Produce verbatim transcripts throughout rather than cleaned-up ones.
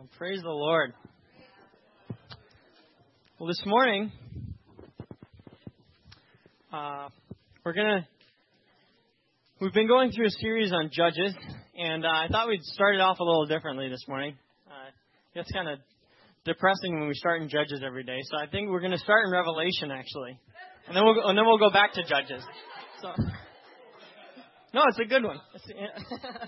Well, praise the Lord. Well, this morning, uh, we're going to, we've been going through a series on Judges, and uh, I thought we'd start it off a little differently this morning. Uh, it's kind of depressing when we start in Judges every day, so I think we're going to start in Revelation, actually. And then we'll go, and then we'll go back to Judges. So, no, it's a good one. It's, yeah.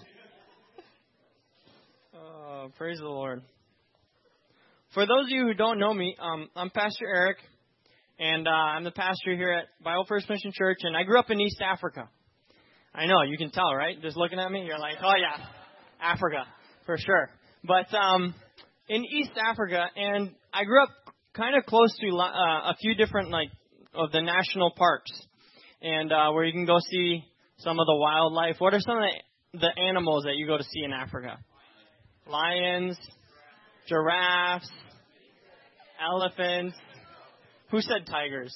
Oh, praise the Lord. For those of you who don't know me, um, I'm Pastor Eric, and uh, I'm the pastor here at Bible First Mission Church, and I grew up in East Africa. I know, you can tell, right? Just looking at me, you're like, oh yeah, Africa, for sure. But um, in East Africa, and I grew up kind of close to uh, a few different, like, of the national parks, and uh, where you can go see some of the wildlife. What are some of the, the animals that you go to see in Africa? Lions, giraffes, elephants. Who said tigers?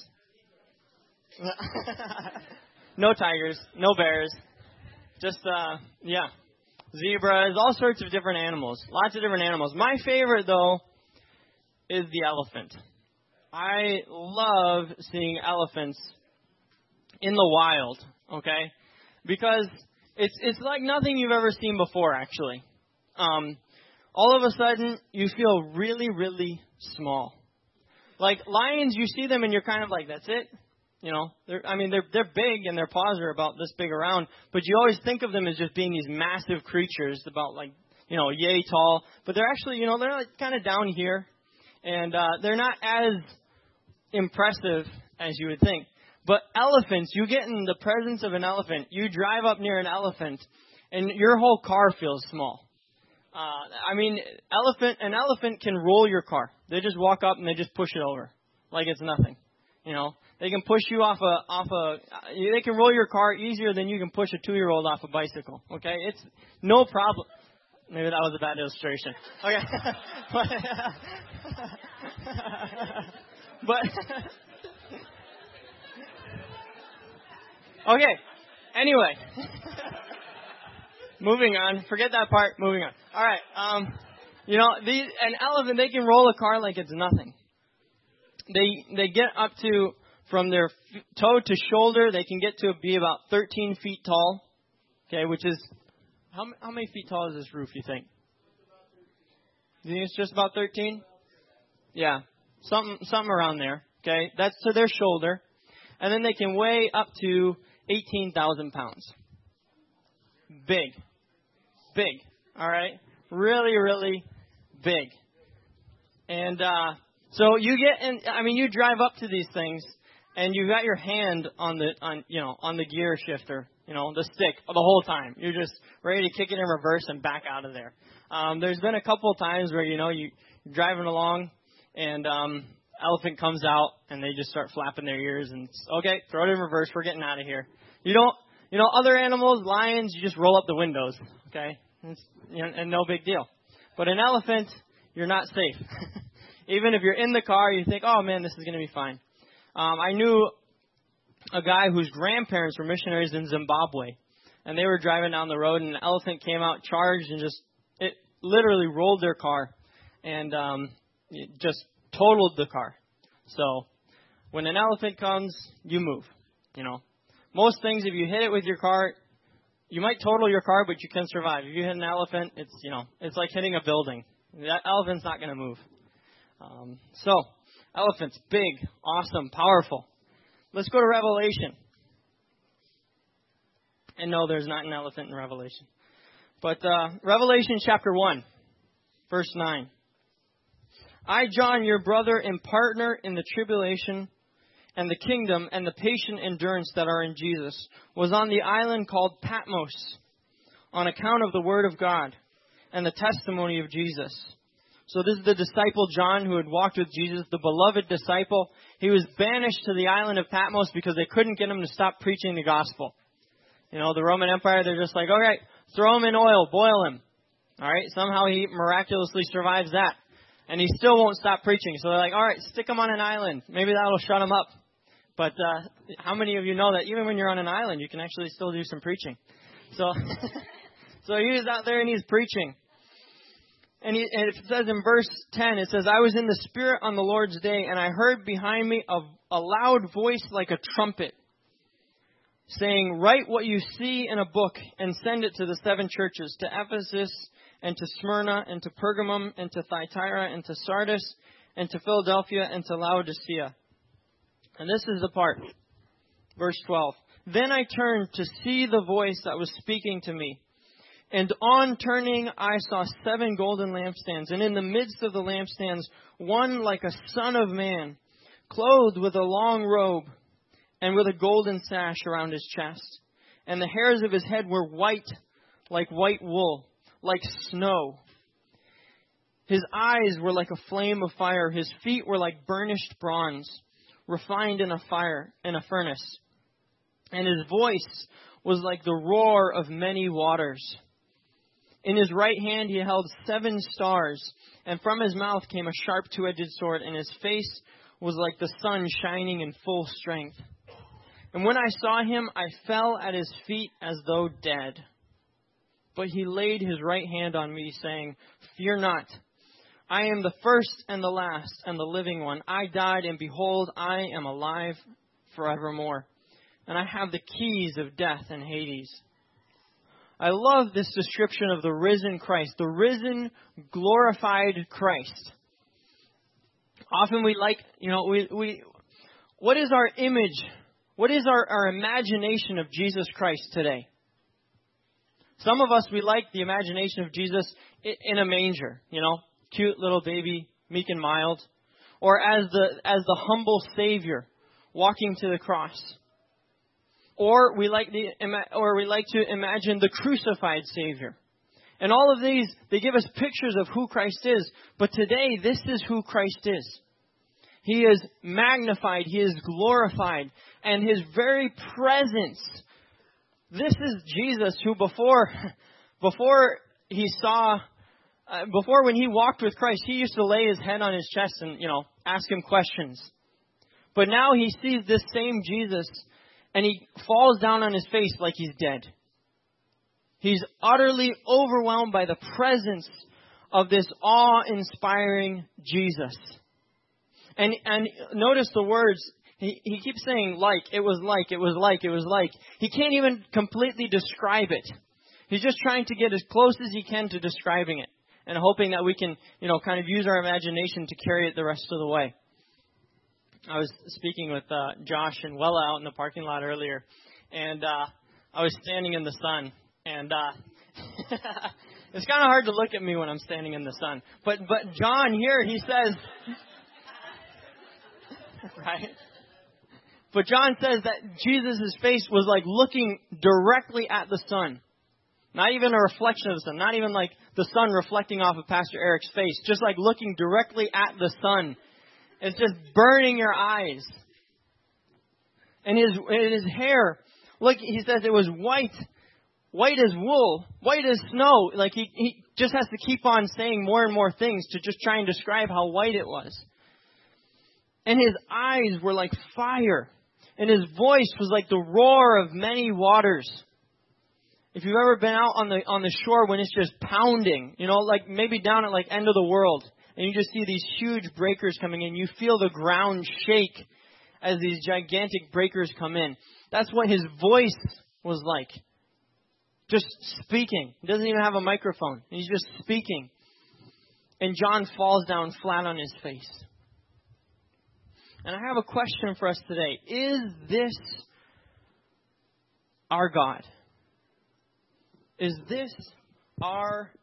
No tigers, no bears. Just, uh, yeah, zebras, all sorts of different animals. Lots of different animals. My favorite, though, is the elephant. I love seeing elephants in the wild, okay? Because it's it's like nothing you've ever seen before, actually. Um, all of a sudden, you feel really, really small. Like lions, you see them and you're kind of like, that's it. You know, they're, I mean, they're they're big and their paws are about this big around, but you always think of them as just being these massive creatures, about like, you know, yay tall. But they're actually, you know, they're like kind of down here, and uh, they're not as impressive as you would think. But elephants, you get in the presence of an elephant, you drive up near an elephant, and your whole car feels small. Uh, I mean, elephant an elephant can roll your car. They just walk up and they just push it over like it's nothing. You know, they can push you off a off a. They can roll your car easier than you can push a two-year-old off a bicycle. Okay, it's no problem. Maybe that was a bad illustration. Okay, but, but okay. Anyway. Moving on. Forget that part. Moving on. All right. Um, you know, these, an elephant, they can roll a car like it's nothing. They they get up to, from their f- toe to shoulder, they can get to be about thirteen feet tall. Okay, which is, how, how many feet tall is this roof, you think? You think it's just about thirteen? Yeah. Something, something around there. Okay, that's to their shoulder. And then they can weigh up to eighteen thousand pounds. Big. Big, all right? Really, really big. And uh, so you get in, I mean, you drive up to these things, and you've got your hand on the, on you know, on the gear shifter, you know, the stick the whole time. You're just ready to kick it in reverse and back out of there. Um, there's been a couple of times where, you know, you, you're driving along, and um, elephant comes out, and they just start flapping their ears, and, okay, throw it in reverse, we're getting out of here. You don't, You know, other animals, lions, you just roll up the windows, okay? It's, you know, and no big deal. But an elephant, you're not safe. Even if you're in the car, you think, oh, man, this is going to be fine. Um, I knew a guy whose grandparents were missionaries in Zimbabwe, and they were driving down the road, and an elephant came out, charged, and just, it literally rolled their car and um, it just totaled the car. So when an elephant comes, you move, you know. Most things, if you hit it with your car, you might total your car, but you can survive. If you hit an elephant, it's, you know, it's like hitting a building. That elephant's not going to move. Um, so, elephants, big, awesome, powerful. Let's go to Revelation. And no, there's not an elephant in Revelation. But uh, Revelation chapter one, verse nine. I, John, your brother and partner in the tribulation and the kingdom and the patient endurance that are in Jesus, was on the island called Patmos on account of the word of God and the testimony of Jesus. So this is the disciple John who had walked with Jesus, the beloved disciple. He was banished to the island of Patmos because they couldn't get him to stop preaching the gospel. You know, the Roman Empire, they're just like, all right, throw him in oil, boil him. All right, somehow he miraculously survives that. And he still won't stop preaching. So they're like, all right, stick him on an island. Maybe that'll shut him up. But uh, how many of you know that even when you're on an island, you can actually still do some preaching? So, so he was out there and he's preaching. And, he, and it says in verse ten, it says, I was in the Spirit on the Lord's day, and I heard behind me a, a loud voice like a trumpet, saying, write what you see in a book and send it to the seven churches, to Ephesus and to Smyrna and to Pergamum and to Thyatira and to Sardis and to Philadelphia and to Laodicea. And this is the part, verse twelve. Then I turned to see the voice that was speaking to me. And on turning, I saw seven golden lampstands, and in the midst of the lampstands, one like a son of man, clothed with a long robe, and with a golden sash around his chest. And the hairs of his head were white, like white wool, like snow. His eyes were like a flame of fire. His feet were like burnished bronze, refined in a fire, in a furnace. And his voice was like the roar of many waters. In his right hand he held seven stars, and from his mouth came a sharp two-edged sword, and his face was like the sun shining in full strength. And when I saw him, I fell at his feet as though dead. But he laid his right hand on me, saying, fear not. I am the first and the last and the living one. I died, and behold, I am alive forevermore. And I have the keys of death and Hades. I love this description of the risen Christ, the risen, glorified Christ. Often we like, you know, we, we what is our image? What is our, our imagination of Jesus Christ today? Some of us, we like the imagination of Jesus in a manger, you know, cute little baby, meek and mild, or as the as the humble Savior walking to the cross. Or we like the or we like to imagine the crucified Savior. And all of these, they give us pictures of who Christ is. But today, this is who Christ is. He is magnified. He is glorified. And His very presence. This is Jesus who before, before He saw, uh, before when He walked with Christ, He used to lay His head on His chest and, you know, ask Him questions. But now He sees this same Jesus and He falls down on His face like He's dead. He's utterly overwhelmed by the presence of this awe-inspiring Jesus. And and notice the words. He, he keeps saying like, it was like, it was like, it was like. He can't even completely describe it. He's just trying to get as close as he can to describing it. And hoping that we can, you know, kind of use our imagination to carry it the rest of the way. I was speaking with uh, Josh and Wella out in the parking lot earlier. And uh, I was standing in the sun. And uh, it's kind of hard to look at me when I'm standing in the sun. But but John here, he says, right? But John says that Jesus' face was like looking directly at the sun. Not even a reflection of the sun. Not even like the sun reflecting off of Pastor Eric's face. Just like looking directly at the sun. It's just burning your eyes. And his, his hair, look, he says it was white. White as wool, white as snow. Like he, he just has to keep on saying more and more things to just try and describe how white it was. And his eyes were like fire. And his voice was like the roar of many waters. If you've ever been out on the on the shore when it's just pounding, you know, like maybe down at like end of the world, and you just see these huge breakers coming in, you feel the ground shake as these gigantic breakers come in. That's what his voice was like. Just speaking. He doesn't even have a microphone. He's just speaking. And John falls down flat on his face. And I have a question for us today. Is this our God? Is this our,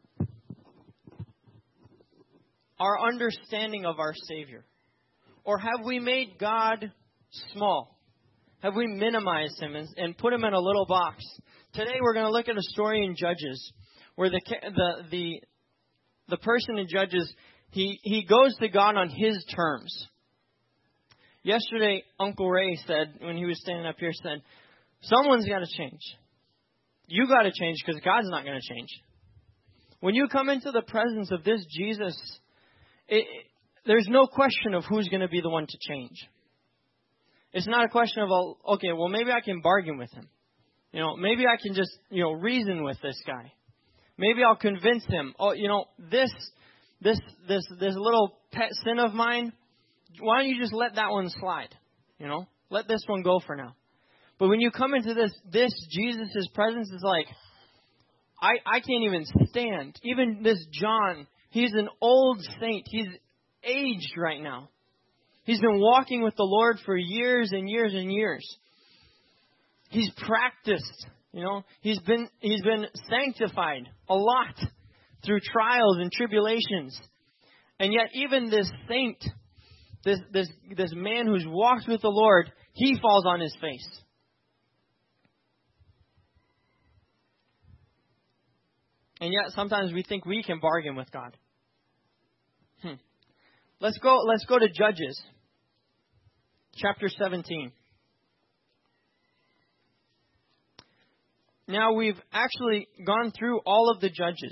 our understanding of our Savior? Or have we made God small? Have we minimized Him and, and put Him in a little box? Today we're going to look at a story in Judges where the the the, the person in Judges, he, he goes to God on his terms. Yesterday, Uncle Ray said, when he was standing up here, said, someone's got to change. You got to change because God's not going to change. When you come into the presence of this Jesus, it, it, there's no question of who's going to be the one to change. It's not a question of, okay, well, maybe I can bargain with him. You know, maybe I can just, you know, reason with this guy. Maybe I'll convince him. Oh, you know, this this this this little pet sin of mine, why don't you just let that one slide? You know, let this one go for now. But when you come into this, this Jesus' presence is like, I, I can't even stand. Even this John, he's an old saint. He's aged right now. He's been walking with the Lord for years and years and years. He's practiced, you know, he's been he's been sanctified a lot through trials and tribulations. And yet even this saint, this this this man who's walked with the Lord, he falls on his face. And yet sometimes we think we can bargain with God. Hmm. Let's go let's go to Judges chapter seventeen. Now we've actually gone through all of the judges.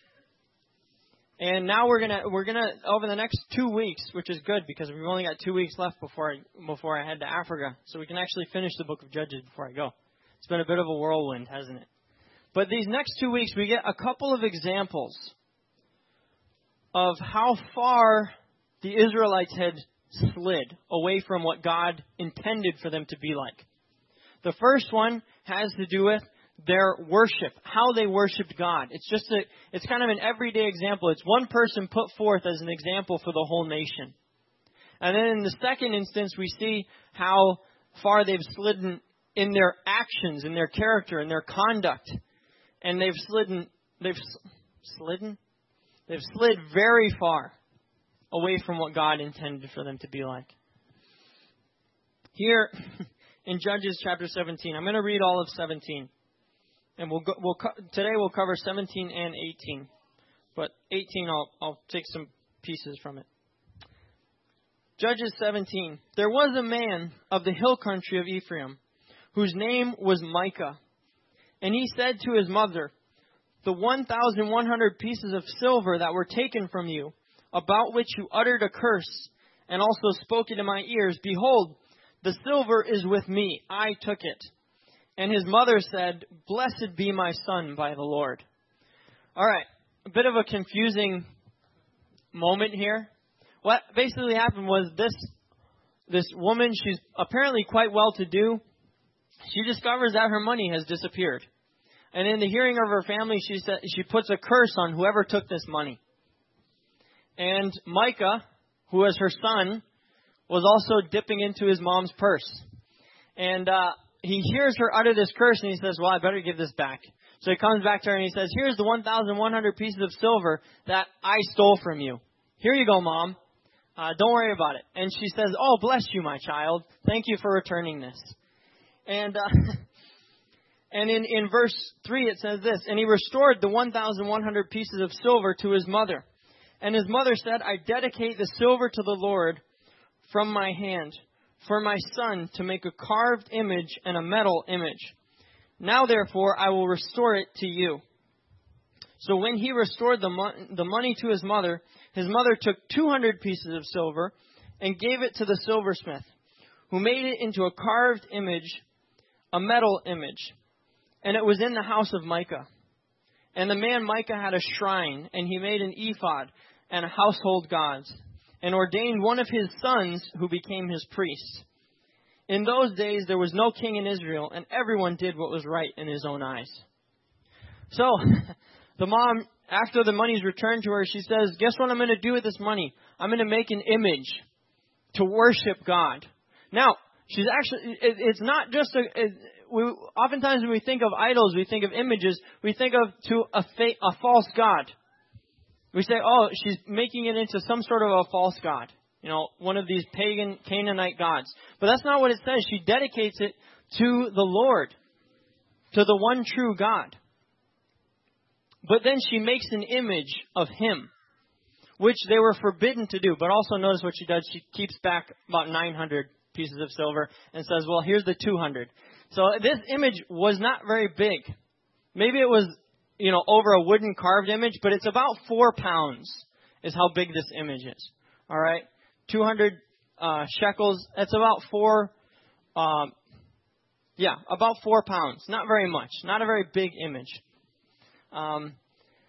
And now we're gonna we're gonna over the next two weeks, which is good because we've only got two weeks left before I before I head to Africa. So we can actually finish the book of Judges before I go. It's been a bit of a whirlwind, hasn't it? But these next two weeks we get a couple of examples of how far the Israelites had slid away from what God intended for them to be like. The first one has to do with their worship, how they worshiped God. It's just a, it's kind of an everyday example. It's one person put forth as an example for the whole nation. And then in the second instance, we see how far they've slidden in their actions, in their character, in their conduct. And they've slidden, they've slidden, they've slid very far away from what God intended for them to be like. Here in Judges chapter seventeen, I'm going to read all of seventeen. And we'll go, we'll co- today we'll cover seventeen and eighteen, but eighteen I'll I'll take some pieces from it. Judges seventeen. There was a man of the hill country of Ephraim, whose name was Micah, and he said to his mother, "The one thousand one hundred pieces of silver that were taken from you, about which you uttered a curse, and also spoke into my ears, behold, the silver is with me. I took it." And his mother said, "Blessed be my son by the Lord." All right, a bit of a confusing moment here. What basically happened was this this woman, she's apparently quite well-to-do. She discovers that her money has disappeared. And in the hearing of her family, she said she puts a curse on whoever took this money. And Micah, who was her son, was also dipping into his mom's purse. And uh he hears her utter this curse, and he says, "Well, I better give this back." So he comes back to her, and he says, "Here's the one thousand one hundred pieces of silver that I stole from you. Here you go, Mom. Uh, don't worry about it." And she says, "Oh, bless you, my child. Thank you for returning this." And uh, and in, in verse three, it says this, "And he restored the one thousand one hundred pieces of silver to his mother. And his mother said, I dedicate the silver to the Lord from my hand, for my son to make a carved image and a metal image. Now, therefore, I will restore it to you." So when he restored the, mo- the money to his mother, his mother took two hundred pieces of silver and gave it to the silversmith, who made it into a carved image, a metal image. And it was in the house of Micah. And the man Micah had a shrine, and he made an ephod and a household gods, and ordained one of his sons who became his priest. In those days there was no king in Israel, and everyone did what was right in his own eyes. So, the mom, after the money's returned to her, she says, "Guess what I'm going to do with this money? I'm going to make an image to worship God." Now, she's actually, it, it's not just a, it, we, oftentimes when we think of idols, we think of images, we think of to a, fa- a false god. We say, oh, she's making it into some sort of a false god. You know, one of these pagan Canaanite gods. But that's not what it says. She dedicates it to the Lord, to the one true God. But then she makes an image of him, which they were forbidden to do. But also notice what she does. She keeps back about nine hundred pieces of silver and says, well, here's the two hundred. So this image was not very big. Maybe it was, you know, over a wooden carved image, but it's about four pounds is how big this image is. All right. two hundred uh, shekels. That's about four, um, yeah, about four pounds. Not very much. Not a very big image. Um,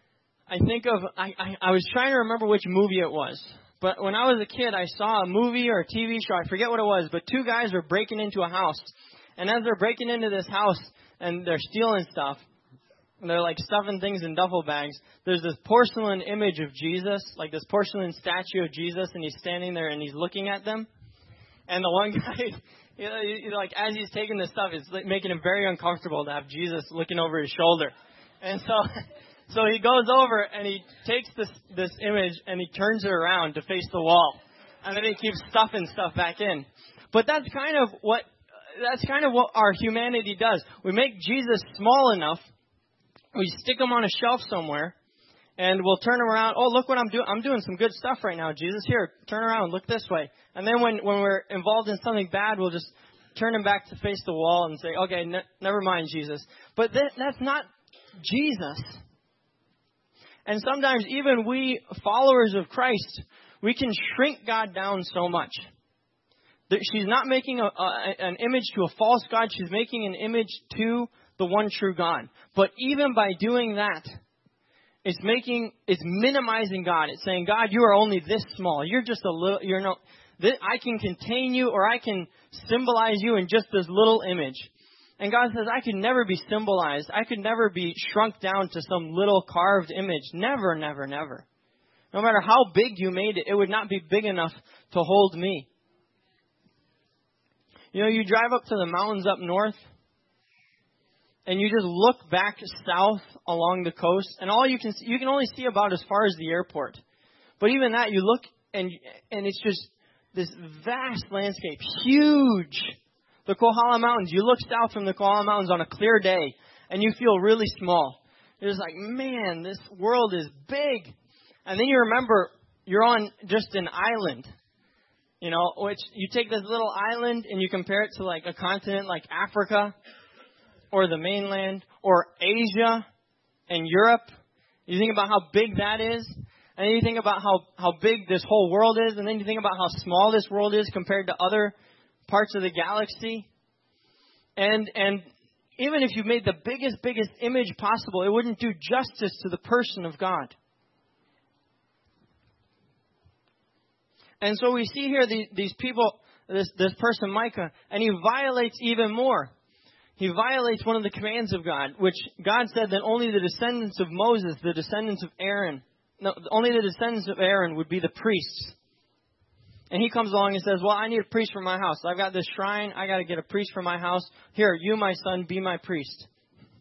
I think of, I, I, I was trying to remember which movie it was. But when I was a kid, I saw a movie or a T V show. I forget what it was. But two guys were breaking into a house. And as they're breaking into this house and they're stealing stuff, and they're like stuffing things in duffel bags, there's this porcelain image of Jesus, like this porcelain statue of Jesus, and he's standing there and he's looking at them. And the one guy, you know, you know, like as he's taking this stuff, it's like making him very uncomfortable to have Jesus looking over his shoulder. And so, so he goes over and he takes this this image and he turns it around to face the wall, and then he keeps stuffing stuff back in. But that's kind of what that's kind of what our humanity does. We make Jesus small enough. We stick him on a shelf somewhere, and we'll turn him around. Oh, look what I'm doing. I'm doing some good stuff right now, Jesus. Here, turn around. Look this way. And then when, when we're involved in something bad, we'll just turn him back to face the wall and say, okay, ne- never mind, Jesus. But that, that's not Jesus. And sometimes even we, followers of Christ, we can shrink God down so much. That she's not making a, a, an image to a false God. She's making an image to the one true God. But even by doing that, it's making, it's minimizing God. It's saying, God, you are only this small. You're just a little, you're no, this, I can contain you, or I can symbolize you in just this little image. And God says, I could never be symbolized. I could never be shrunk down to some little carved image. Never, never, never. No matter how big you made it, it would not be big enough to hold me. You know, you drive up to the mountains up north, and you just look back south along the coast, and all you can see, you can only see about as far as the airport. But even that, you look, and and it's just this vast landscape, huge. The Kohala Mountains, you look south from the Kohala Mountains on a clear day, and you feel really small. You're just like, man, this world is big. And then you remember you're on just an island. You know, which you take this little island and you compare it to like a continent like Africa or the mainland or Asia and Europe. You think about how big that is. And then you think about how, how big this whole world is. And then you think about how small this world is compared to other parts of the galaxy. And, and even if you made the biggest, biggest image possible, it wouldn't do justice to the person of God. And so we see here the, these people, this, this person Micah, and he violates even more. He violates one of the commands of God, which God said that only the descendants of Moses, the descendants of Aaron, no, only the descendants of Aaron would be the priests. And he comes along and says, well, I need a priest for my house. I've got this shrine. I got to get a priest for my house. Here, you, my son, be my priest.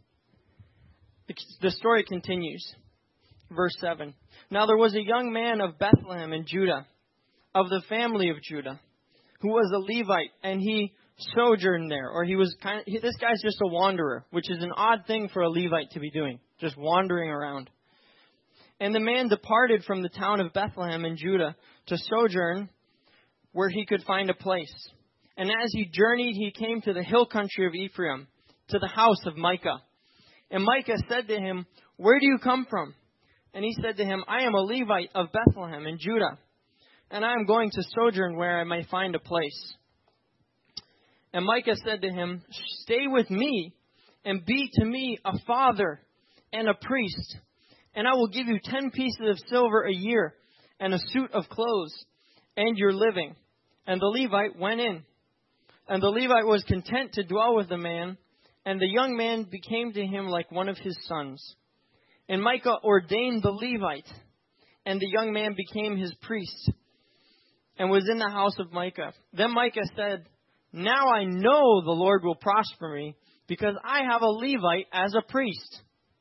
The story continues. Verse seven. Now there was a young man of Bethlehem in Judah, of the family of Judah, who was a Levite, and he sojourned there. Or he was kind of, he, this guy's just a wanderer, which is an odd thing for a Levite to be doing, just wandering around. And the man departed from the town of Bethlehem in Judah to sojourn where he could find a place. And as he journeyed, he came to the hill country of Ephraim, to the house of Micah. And Micah said to him, where do you come from? And he said to him, I am a Levite of Bethlehem in Judah, and I am going to sojourn where I may find a place. And Micah said to him, stay with me, and be to me a father and a priest, and I will give you ten pieces of silver a year, and a suit of clothes, and your living. And the Levite went in. And the Levite was content to dwell with the man, and the young man became to him like one of his sons. And Micah ordained the Levite, and the young man became his priest, and was in the house of Micah. Then Micah said, now I know the Lord will prosper me, because I have a Levite as a priest.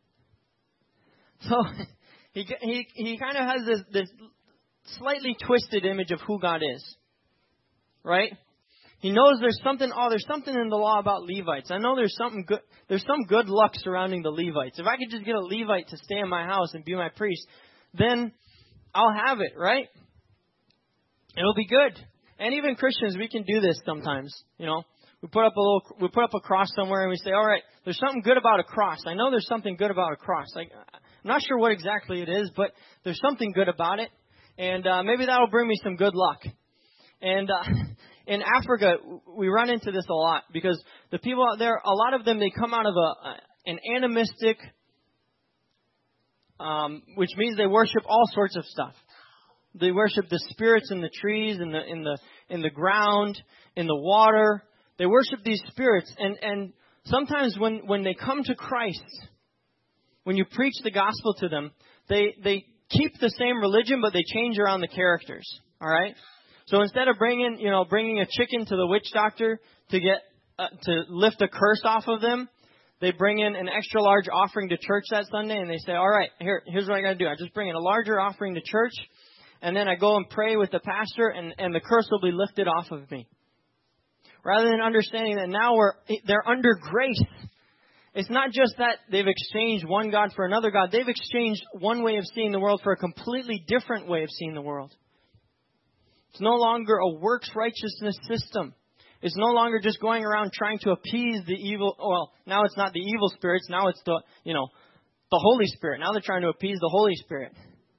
So he he he kind of has this, this slightly twisted image of who God is, right? He knows there's something. Oh, there's something in the law about Levites. I know there's something good. There's some good luck surrounding the Levites. If I could just get a Levite to stay in my house and be my priest, then I'll have it, right? It'll be good. And even Christians, we can do this sometimes. You know, we put up a little, we put up a cross somewhere, and we say, all right, there's something good about a cross. I know there's something good about a cross. Like, I'm not sure what exactly it is, but there's something good about it, and uh, maybe that'll bring me some good luck. And uh, in Africa, we run into this a lot because the people out there, a lot of them, they come out of a an animistic um, which means they worship all sorts of stuff. They worship the spirits in the trees, in the in the in the ground, in the water. They worship these spirits, and and sometimes when when they come to Christ, when you preach the gospel to them, they they keep the same religion, but they change around the characters. All right. So instead of bringing you know bringing a chicken to the witch doctor to get uh, to lift a curse off of them, they bring in an extra large offering to church that Sunday, and they say, all right, here here's what I got to do. I just bring in a larger offering to church. And then I go and pray with the pastor, and, and the curse will be lifted off of me. Rather than understanding that now we're they're under grace. It's not just that they've exchanged one God for another God. They've exchanged one way of seeing the world for a completely different way of seeing the world. It's no longer a works righteousness system. It's no longer just going around trying to appease the evil. Well, now it's not the evil spirits. Now it's the, you know, the Holy Spirit. Now they're trying to appease the Holy Spirit.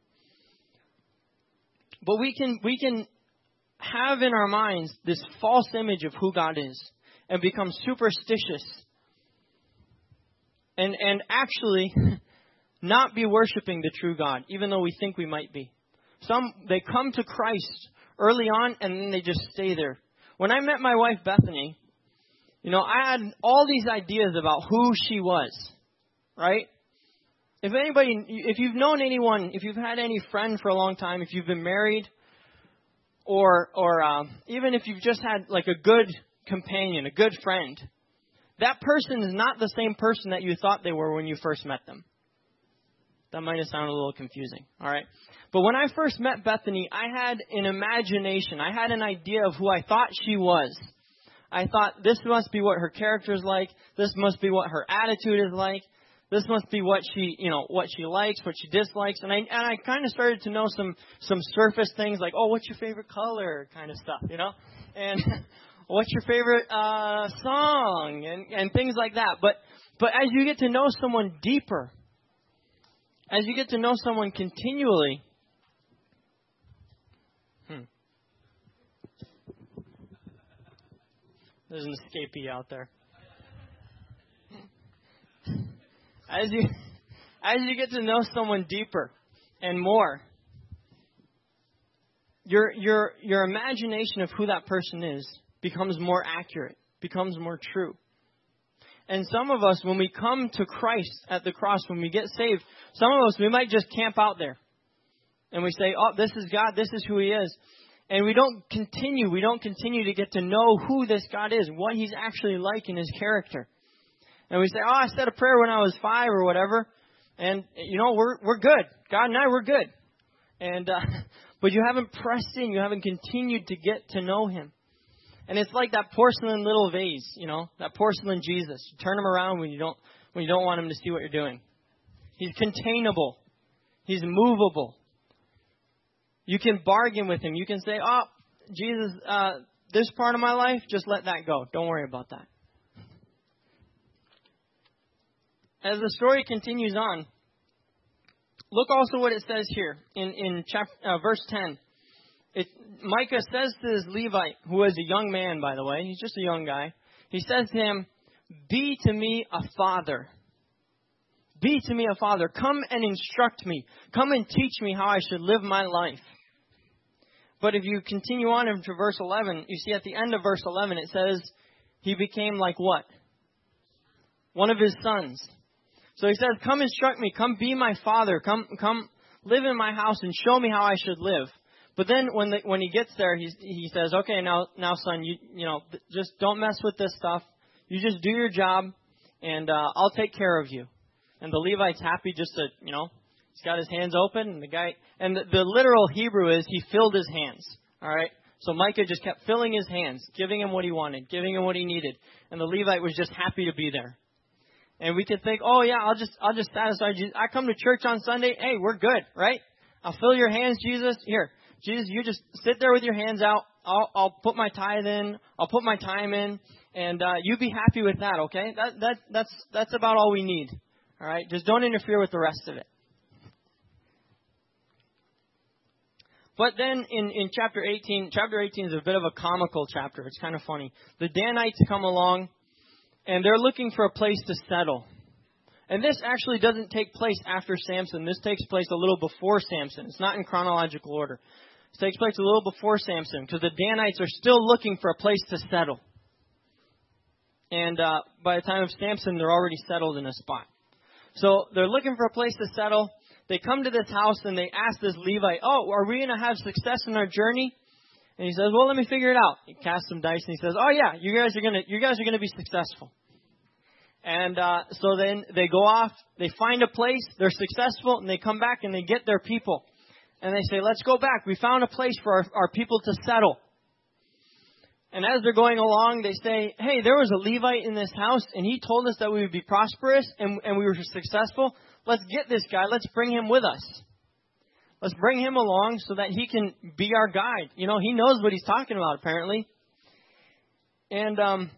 But we can we can have in our minds this false image of who God is and become superstitious and and actually not be worshiping the true God, even though we think we might be. Some, they come to Christ early on and then they just stay there. When I met my wife, Bethany, you know, I had all these ideas about who she was, right? If anybody, if you've known anyone, if you've had any friend for a long time, if you've been married, or or um, even if you've just had like a good companion, a good friend, that person is not the same person that you thought they were when you first met them. That might have sounded a little confusing, all right? But when I first met Bethany, I had an imagination. I had an idea of who I thought she was. I thought this must be what her character is like. This must be what her attitude is like. This must be what she, you know, what she likes, what she dislikes. And I and I kind of started to know some some surface things like, oh, what's your favorite color kind of stuff, you know? And what's your favorite uh, song and, and things like that. But but as you get to know someone deeper, as you get to know someone continually, hmm, there's an escapee out there. As you as you get to know someone deeper and more, your your your imagination of who that person is becomes more accurate, becomes more true. And some of us, when we come to Christ at the cross, when we get saved, some of us, we might just camp out there. And we say, oh, this is God, this is who He is. And we don't continue, we don't continue to get to know who this God is, what He's actually like in His character. And we say, oh, I said a prayer when I was five or whatever. And, you know, we're we're good. God and I, we're good. And uh, but you haven't pressed in. You haven't continued to get to know Him. And it's like that porcelain little vase, you know, that porcelain Jesus. You turn him around when you don't when you don't want him to see what you're doing. He's containable. He's movable. You can bargain with Him. You can say, oh, Jesus, uh, this part of my life, just let that go. Don't worry about that. As the story continues on, look also what it says here in, in chapter, uh, verse ten. It, Micah says to this Levite, who is a young man, by the way, he's just a young guy. He says to him, be to me a father. Be to me a father. Come and instruct me. Come and teach me how I should live my life. But if you continue on into verse eleven, you see at the end of verse eleven, it says, he became like what? One of his sons. So he says, come instruct me, come be my father, come come live in my house and show me how I should live. But then when the, when he gets there, he he says, okay, now now son, you you know, just don't mess with this stuff. You just do your job, and uh, I'll take care of you. And the Levite's happy just to, you know, he's got his hands open, and the guy, and the, the literal Hebrew is he filled his hands. All right. So Micah just kept filling his hands, giving him what he wanted, giving him what he needed, and the Levite was just happy to be there. And we could think, oh yeah, I'll just I'll just satisfy Jesus. I come to church on Sunday. Hey, we're good, right? I'll fill your hands, Jesus. Here, Jesus, you just sit there with your hands out. I'll I'll put my tithe in. I'll put my time in, and uh, you be happy with that, okay? That that that's that's about all we need. All right, just don't interfere with the rest of it. But then in, in chapter eighteen, chapter eighteen is a bit of a comical chapter. It's kind of funny. The Danites come along, and they're looking for a place to settle. And this actually doesn't take place after Samson. This takes place a little before Samson. It's not in chronological order. It takes place a little before Samson because the Danites are still looking for a place to settle. And uh, by the time of Samson, they're already settled in a spot. So they're looking for a place to settle. They come to this house and they ask this Levite, oh, are we going to have success in our journey? And he says, well, let me figure it out. He casts some dice and he says, oh yeah, you guys are going to, you guys are going to be successful. And uh, so then they go off, they find a place, they're successful, and they come back and they get their people. And they say, let's go back. We found a place for our, our people to settle. And as they're going along, they say, hey, there was a Levite in this house, and he told us that we would be prosperous and, and we were successful. Let's get this guy. Let's bring him with us. Let's bring him along so that he can be our guide. You know, he knows what he's talking about, apparently. And um,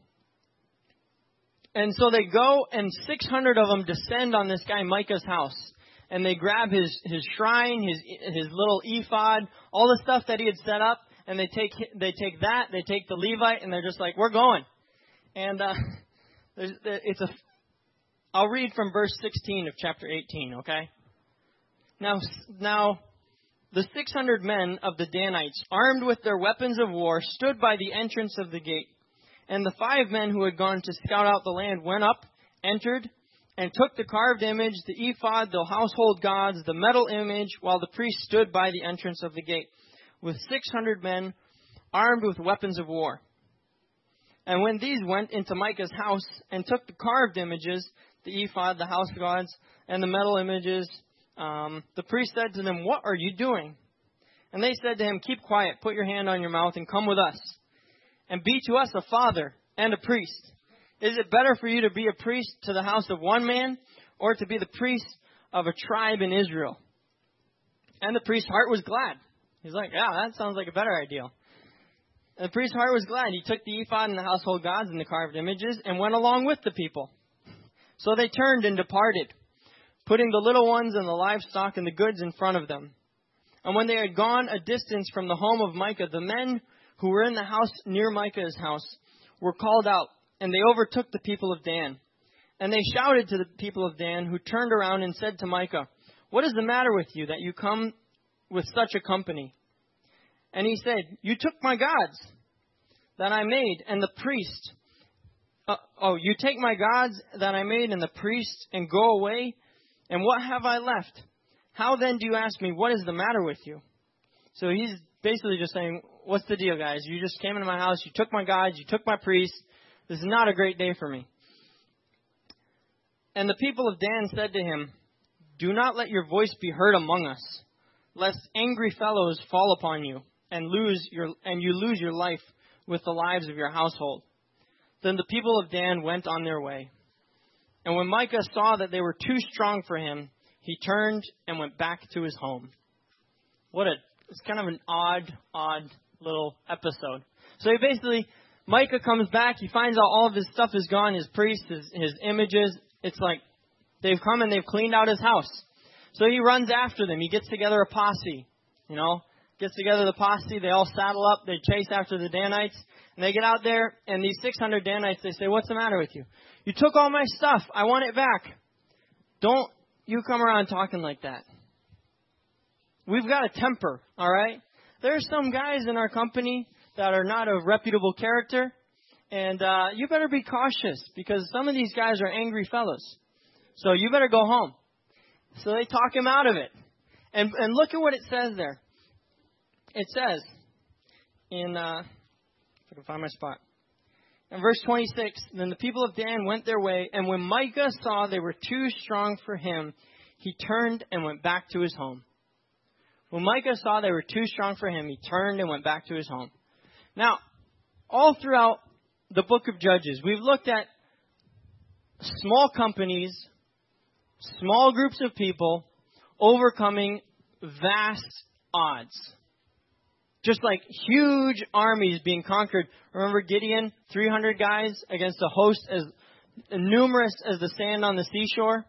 and so they go, and six hundred of them descend on this guy Micah's house. And they grab his, his shrine, his his little ephod, all the stuff that he had set up. And they take they take that, they take the Levite, and they're just like, we're going. And uh, there's, it's a. I'll read from verse sixteen of chapter eighteen, okay? Now, now, the six hundred men of the Danites, armed with their weapons of war, stood by the entrance of the gate. And the five men who had gone to scout out the land went up, entered, and took the carved image, the ephod, the household gods, the metal image, while the priest stood by the entrance of the gate, with six hundred men armed with weapons of war. And when these went into Micah's house and took the carved images, the ephod, the house gods, and the metal images, um, the priest said to them, what are you doing? And they said to him, keep quiet, put your hand on your mouth, and come with us, and be to us a father and a priest. Is it better for you to be a priest to the house of one man, or to be the priest of a tribe in Israel? And the priest's heart was glad. He's like, yeah, that sounds like a better idea. And the priest's heart was glad. He took the ephod and the household gods and the carved images and went along with the people. So they turned and departed, putting the little ones and the livestock and the goods in front of them. And when they had gone a distance from the home of Micah, the men who were in the house near Micah's house were called out, and they overtook the people of Dan. And they shouted to the people of Dan, who turned around and said to Micah, what is the matter with you that you come with such a company? And he said, you took my gods that I made and the priest. Uh, oh, you take my gods that I made and the priest and go away? And what have I left? How then do you ask me, what is the matter with you? So he's basically just saying, what's the deal, guys? You just came into my house. You took my gods. You took my priest. This is not a great day for me. And the people of Dan said to him, do not let your voice be heard among us, lest angry fellows fall upon you and lose your and you lose your life with the lives of your household. Then the people of Dan went on their way. And when Micah saw that they were too strong for him, he turned and went back to his home. What a it's kind of an odd, odd little episode. So he basically, Micah comes back, he finds out all of his stuff is gone, his priests, his, his images. It's like they've come and they've cleaned out his house. So he runs after them. He gets together a posse, you know, gets together the posse. They all saddle up. They chase after the Danites. And they get out there, and these six hundred Danites, they say, what's the matter with you? You took all my stuff. I want it back. Don't you come around talking like that. We've got a temper, all right? There's some guys in our company that are not of reputable character, and uh, you better be cautious because some of these guys are angry fellows. So you better go home. So they talk him out of it. And and look at what it says there. It says in, uh, if I can find my spot. In verse twenty-six, then the people of Dan went their way, and when Micah saw they were too strong for him, he turned and went back to his home. When Micah saw they were too strong for him, he turned and went back to his home. Now, all throughout the book of Judges, we've looked at small companies, small groups of people overcoming vast odds. Just like huge armies being conquered. Remember Gideon, three hundred guys against a host as numerous as the sand on the seashore?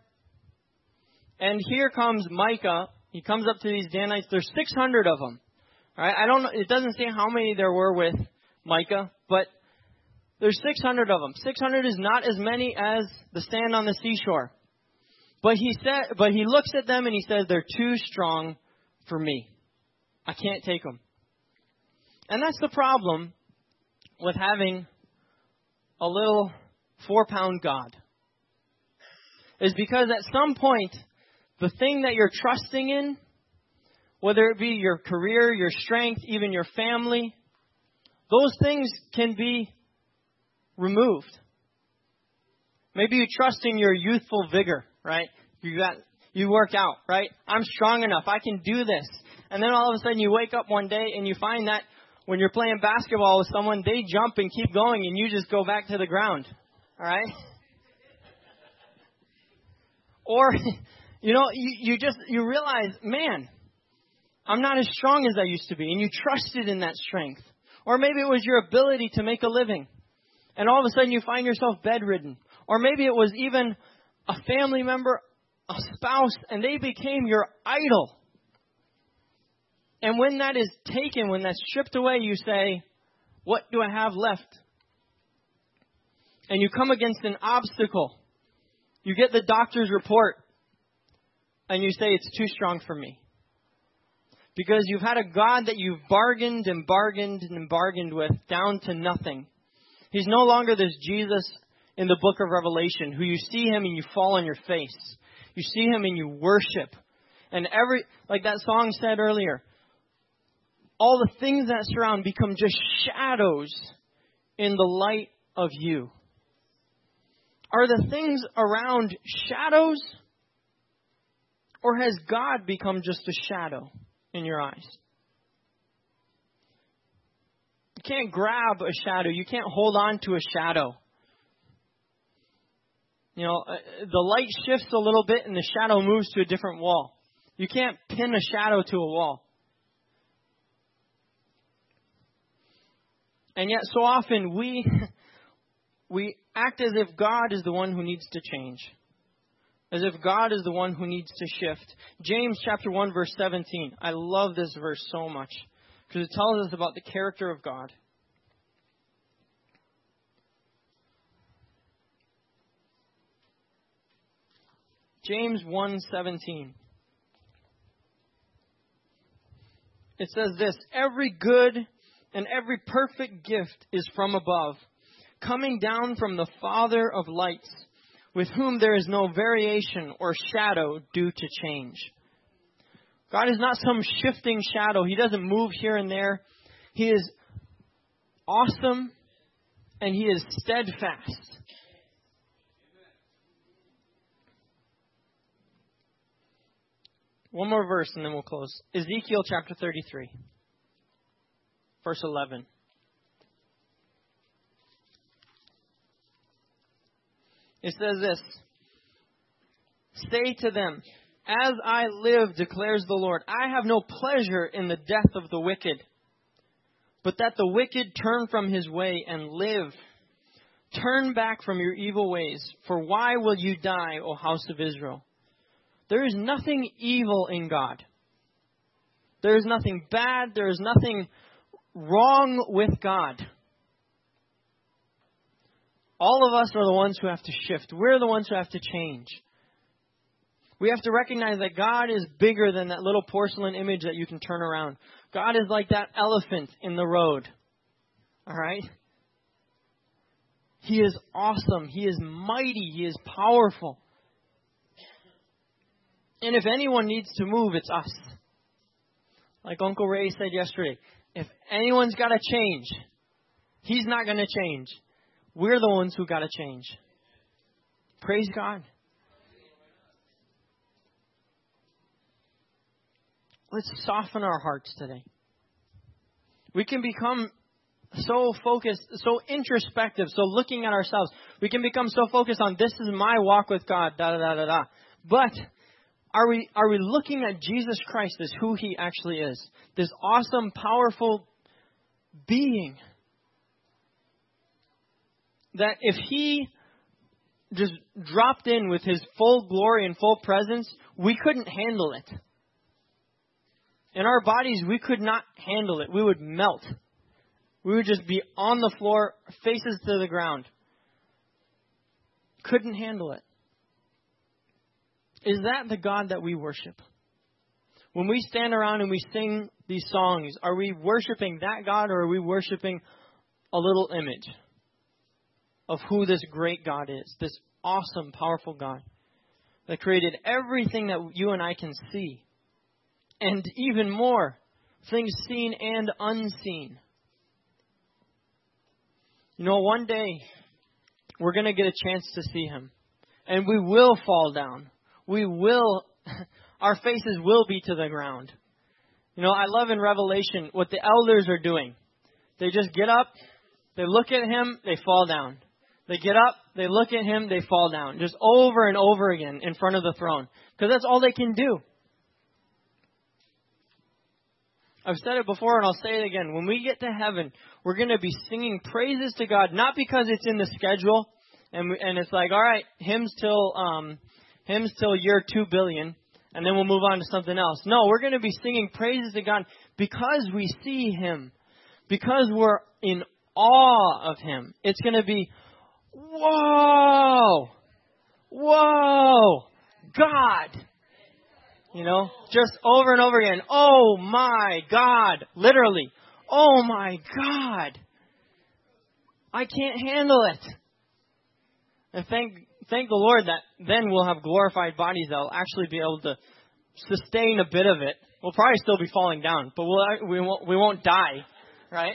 And here comes Micah. He comes up to these Danites. There's six hundred of them. All right? I don't know. It doesn't say how many there were with Micah, but there's six hundred of them. six hundred is not as many as the sand on the seashore. But he said, but he looks at them and he says, they're too strong for me. I can't take them. And that's the problem with having a little four-pound God. Is because at some point, the thing that you're trusting in, whether it be your career, your strength, even your family, those things can be removed. Maybe you trust in your youthful vigor, right? You got, you work out, right? I'm strong enough. I can do this. And then all of a sudden you wake up one day and you find that when you're playing basketball with someone, they jump and keep going and you just go back to the ground. All right? Or, you know, you, you just, you realize, man, I'm not as strong as I used to be. And you trusted in that strength. Or maybe it was your ability to make a living. And all of a sudden you find yourself bedridden. Or maybe it was even a family member, a spouse, and they became your idol. And when that is taken, when that's stripped away, you say, what do I have left? And you come against an obstacle. You get the doctor's report. And you say, it's too strong for me. Because you've had a God that you've bargained and bargained and bargained with down to nothing. He's no longer this Jesus in the book of Revelation, who you see him and you fall on your face. You see him and you worship. And every, like that song said earlier, all the things that surround become just shadows in the light of you. Are the things around shadows? Or has God become just a shadow in your eyes? You can't grab a shadow. You can't hold on to a shadow. You know, the light shifts a little bit and the shadow moves to a different wall. You can't pin a shadow to a wall. And yet so often we we act as if God is the one who needs to change. As if God is the one who needs to shift. James chapter one verse seventeen. I love this verse so much because it tells us about the character of God. James one seventeen. It says this, every good and every perfect gift is from above, coming down from the Father of lights, with whom there is no variation or shadow due to change. God is not some shifting shadow. He doesn't move here and there. He is awesome and he is steadfast. One more verse and then we'll close. Ezekiel chapter thirty-three, verse eleven. It says this, say to them, as I live, declares the Lord, I have no pleasure in the death of the wicked, but that the wicked turn from his way and live. Turn back from your evil ways, for why will you die, O house of Israel? There is nothing evil in God. There is nothing bad. There is nothing wrong with God. All of us are the ones who have to shift. We're the ones who have to change. We have to recognize that God is bigger than that little porcelain image that you can turn around. God is like that elephant in the road. All right? He is awesome. He is mighty. He is powerful. And if anyone needs to move, it's us. Like Uncle Ray said yesterday, if anyone's got to change, he's not going to change. We're the ones who got to change. Praise God. Let's soften our hearts today. We can become so focused, so introspective, so looking at ourselves. We can become so focused on this is my walk with God, da da da da da. But are we are we looking at Jesus Christ as who he actually is? This awesome, powerful being. That if he just dropped in with his full glory and full presence, we couldn't handle it. In our bodies, we could not handle it. We would melt. We would just be on the floor, faces to the ground. Couldn't handle it. Is that the God that we worship? When we stand around and we sing these songs, are we worshiping that God, or are we worshiping a little image of who this great God is, this awesome, powerful God that created everything that you and I can see, and even more, things seen and unseen? You know, one day we're going to get a chance to see Him, and we will fall down. We will, our faces will be to the ground. You know, I love in Revelation what the elders are doing. They just get up, they look at Him, they fall down. They get up, they look at Him, they fall down. Just over and over again in front of the throne. Because that's all they can do. I've said it before and I'll say it again. When we get to heaven, we're going to be singing praises to God, not because it's in the schedule and we, and it's like, all right, hymns till um, hymns till year two billion, and then we'll move on to something else. No, we're going to be singing praises to God because we see Him, because we're in awe of Him. It's going to be, whoa, whoa, God. You know, just over and over again. Oh my God. Literally. Oh my God. I can't handle it. And thank thank the Lord that then we'll have glorified bodies that will actually be able to sustain a bit of it. We'll probably still be falling down, but we'll, we won't we won't die, right?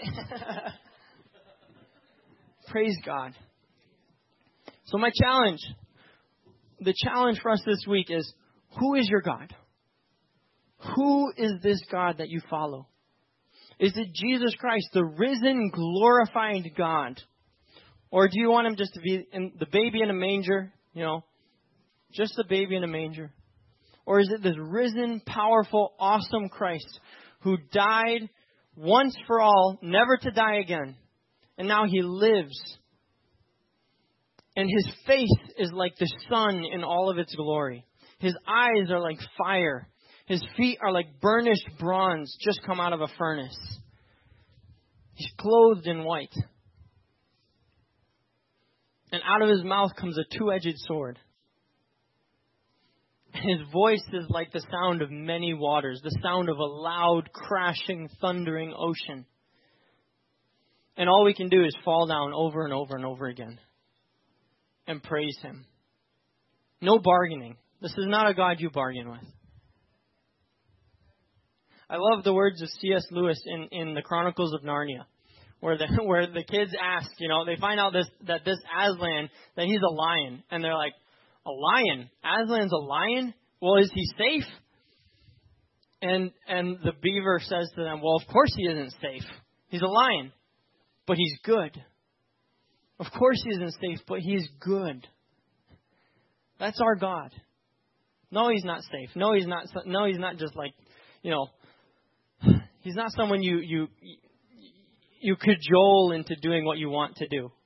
Praise God. So my challenge, the challenge for us this week is, who is your God? Who is this God that you follow? Is it Jesus Christ, the risen, glorified God? Or do you want Him just to be in the baby in a manger, you know, just the baby in a manger? Or is it this risen, powerful, awesome Christ who died once for all, never to die again, and now He lives? And His face is like the sun in all of its glory. His eyes are like fire. His feet are like burnished bronze just come out of a furnace. He's clothed in white. And out of His mouth comes a two-edged sword. His voice is like the sound of many waters, the sound of a loud, crashing, thundering ocean. And all we can do is fall down over and over and over again and praise Him. No bargaining. This is not a God you bargain with. I love the words of C S Lewis in, in the Chronicles of Narnia, where the where the kids ask, you know, they find out this that this Aslan, that he's a lion, and they're like, a lion? Aslan's a lion? Well, is he safe? And and the beaver says to them, well, of course he isn't safe. He's a lion, but he's good. Of course he isn't safe, but he's good. That's our God. No, He's not safe. No, He's not. No, He's not just like, you know, He's not someone you you you cajole into doing what you want to do.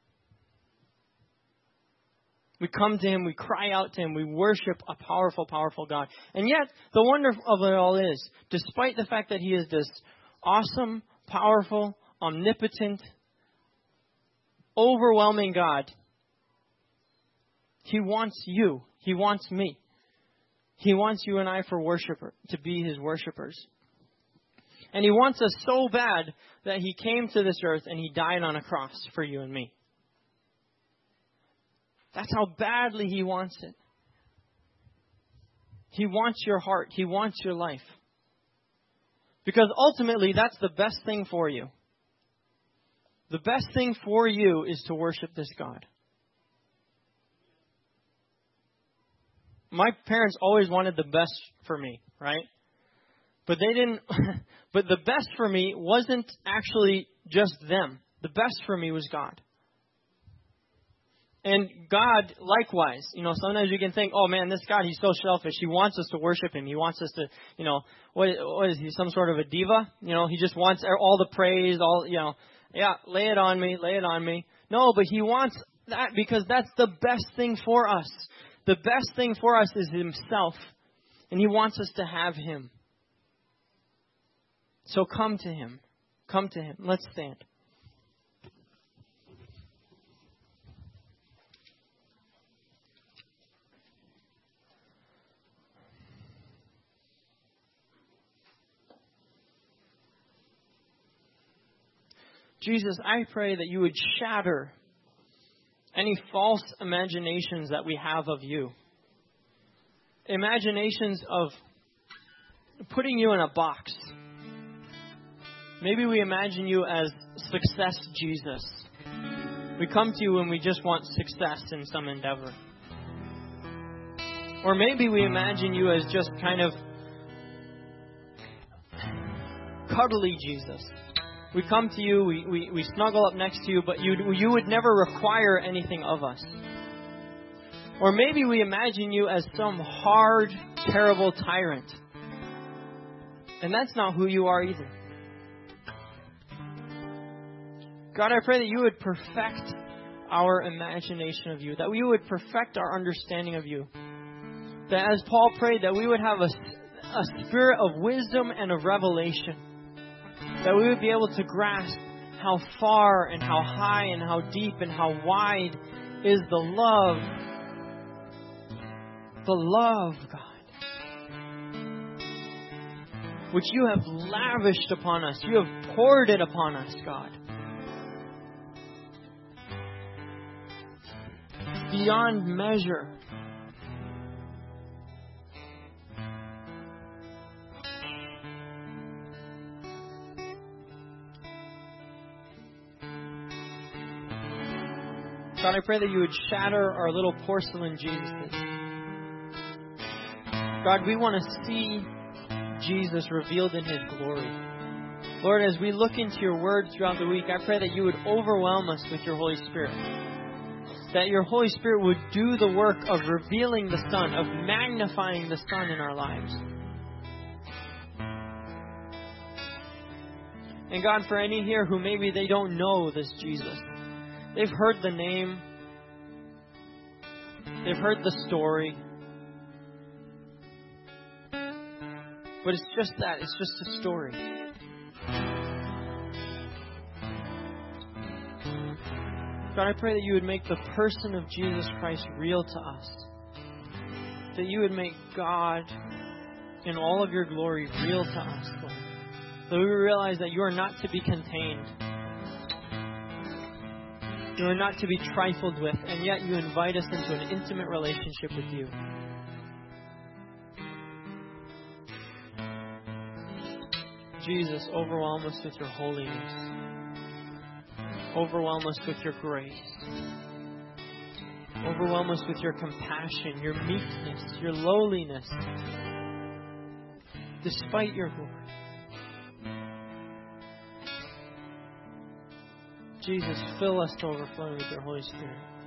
We come to Him, we cry out to Him, we worship a powerful, powerful God. And yet, the wonder of it all is, despite the fact that He is this awesome, powerful, omnipotent, overwhelming God, He wants you. He wants me. He wants you and I for worshiper, to be His worshipers. And He wants us so bad that He came to this earth and He died on a cross for you and me. That's how badly He wants it. He wants your heart. He wants your life. Because ultimately, that's the best thing for you. The best thing for you is to worship this God. My parents always wanted the best for me, right? But they didn't, but the best for me wasn't actually just them. The best for me was God. And God, likewise, you know, sometimes you can think, oh man, this God, He's so selfish. He wants us to worship Him. He wants us to, you know, what, what is He, some sort of a diva? You know, He just wants all the praise, all, you know, yeah, lay it on me, lay it on me. No, but He wants that because that's the best thing for us. The best thing for us is Himself. And He wants us to have Him. So come to Him. Come to Him. Let's stand. Jesus, I pray that you would shatter any false imaginations that we have of you. Imaginations of putting you in a box. Maybe we imagine you as success Jesus. We come to you when we just want success in some endeavor. Or maybe we imagine you as just kind of cuddly Jesus. We come to you, we, we, we snuggle up next to you, but you, you would never require anything of us. Or maybe we imagine you as some hard, terrible tyrant. And that's not who you are either. God, I pray that you would perfect our imagination of you, that we would perfect our understanding of you. That as Paul prayed, that we would have a, a spirit of wisdom and of revelation. That we would be able to grasp how far and how high and how deep and how wide is the love. The love, God, which you have lavished upon us. You have poured it upon us, God. Beyond measure. God, I pray that you would shatter our little porcelain Jesuses. God, we want to see Jesus revealed in His glory. Lord, as we look into your word throughout the week, I pray that you would overwhelm us with your Holy Spirit. That your Holy Spirit would do the work of revealing the Son, of magnifying the Son in our lives. And God, for any here who maybe they don't know this Jesus, they've heard the name, they've heard the story, but it's just that, it's just a story. God, I pray that you would make the person of Jesus Christ real to us. That you would make God in all of your glory real to us, Lord. That we realize that you are not to be contained. You are not to be trifled with, and yet you invite us into an intimate relationship with you. Jesus, overwhelm us with your holiness. Overwhelm us with your grace. Overwhelm us with your compassion, your meekness, your lowliness, despite your glory. Jesus, fill us to overflowing with your Holy Spirit.